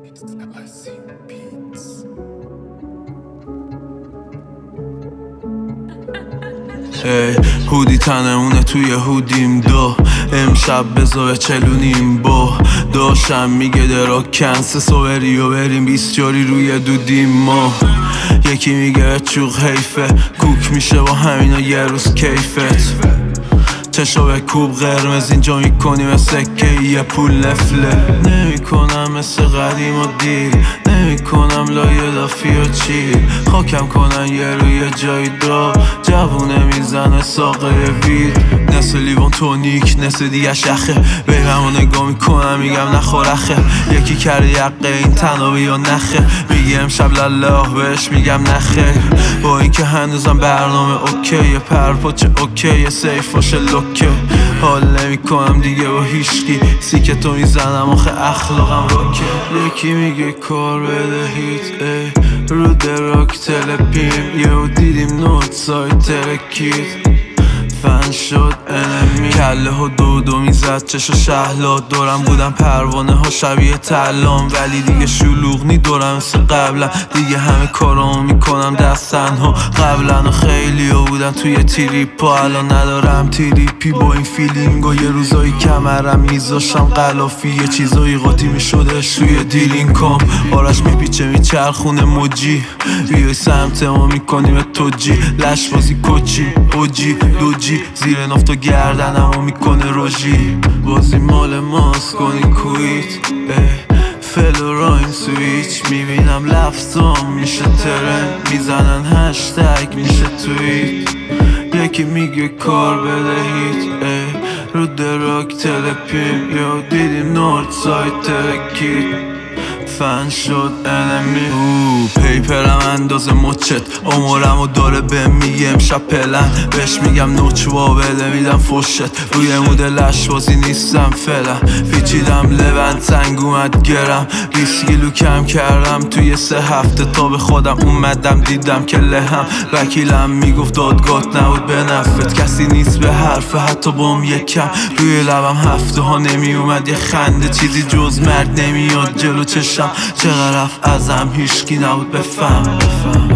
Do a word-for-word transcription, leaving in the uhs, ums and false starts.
ای هودی تنمونه توی هودیم دو امشب بزا چلونیم با داشتم میگه درا کنس سوبری و بریم بیستیاری روی دودیم ما یکی میگه چوق حیفه کوک میشه با همینا یه روز کیفت چشا به کوب قرمز اینجا میکنیم سکه یه پول نفله نمیکنم مثل قدیم و دیر نمیکنم لایه دافی و چیر خاکم کنن یه روی جای دا جوونه میزنه ساقه وید نسل لیوان تونیک نسل دیگه شخه بیرم و نگاه میکنم میگم نخورخه یکی کرده یقه این تنابی یا نخه میگی امشب لله بهش میگم نخه با این که هنوزم برنامه اوکیه پرپاچه اوکیه سیف باشه لوکه حال نمی کنم دیگه با هیشکی سیکتو میزنم آخه اخلاقم روکه یکی میگه کار بدهید ای رو دراک تلپیم یهو دیدیم نوت سایت ترکید فن شد انمی کله ها دو دو میزد چشا شهلا دورم بودم پروانه ها شبیه تلام ولی دیگه شلوغ نی دورم مثل قبلا دیگه همه کارامو میکنم دستن ها قبلا و خیلی ها بودن توی تریپا الان ندارم تریپی با این فیلینگ و یه روزایی کمرم میذاشم قلافی یه چیزایی قاطی میشدش توی دیلینکام آرش میپیچه میچرخونه موجی بیای سمت ما میکنیم توجی لش بازی کوچی اوجی دوجی زیر نفت و گردنمو میکنه روژی بازی مال ماست کنی کویت فل و رایم سویچ میبینم لفظام میشه ترند میزنن هشتگ میشه تویت یکی میگه کار بدهید ای رو دراک تلپیم یا دیدیم نورد سایت ترکید فن شد انمی او پیپرم اندازه مچت عمرم و داره به میگه امشب پلن بهش میگم نوچوا بده میدم فشت روی مود لش بازی نیستم فعلا پیچیدم لبند سنگ اومد گرم بیست کیلو کم کردم توی سه هفته تا به خودم اومدم دیدم که لهم وکیلم میگفت دادگات نبود به نفت کسی نیست به حرف حتی بام یکم روی لبم هفته ها نمی اومد یه خنده چیزی جز مرگ نمیاد جلو چشم چقدر رفت ازم هیشکی نبود بفهم بفهم